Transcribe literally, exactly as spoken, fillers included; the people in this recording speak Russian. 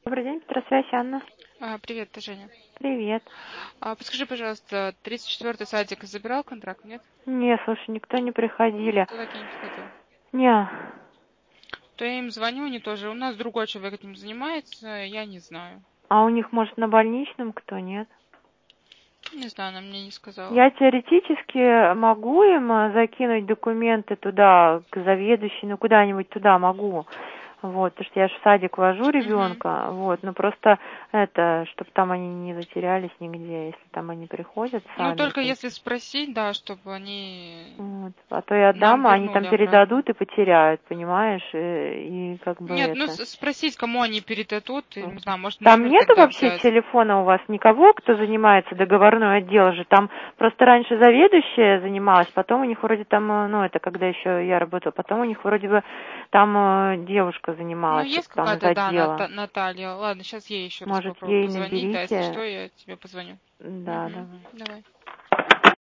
Добрый день, Петросвязь, Анна. А, привет, это Женя. Привет. А, подскажи, пожалуйста, тридцать четвёртый садик забирал контракт, нет? Не, слушай, никто не приходили. Никто так и не приходил. Не. То я им звоню, они тоже. У нас другой человек этим занимается, я не знаю. А у них, может, на больничном кто, нет? Не знаю, она мне не сказала. Я теоретически могу им э, закинуть документы туда, к заведующей, ну куда-нибудь туда могу. Вот, потому что я же в садик вожу Угу. ребенка, вот, ну просто это, чтобы там они не затерялись нигде, если там они приходят Ну, сами, только то есть, если спросить, да, чтобы они вот, а то и нам отдам, а они вернули там обратно. передадут и потеряют, понимаешь, и, и как бы Нет, ну это. с- спросить, кому они передадут, и, не знаю, может Там номер нету тогда вообще взять. телефона у вас никого, кто занимается договорной отдел же? Там просто раньше заведующая занималась, потом у них вроде там, э, ну это когда еще я работала, потом у них вроде бы там э, девушка Ну, занималась, вот есть там из какая-то, да, отдела. Ната- Наталья. Ладно, сейчас ей еще раз Может, попробую ей позвонить, да, если наберите? что, я тебе позвоню. Да, Угу. давай. Давай.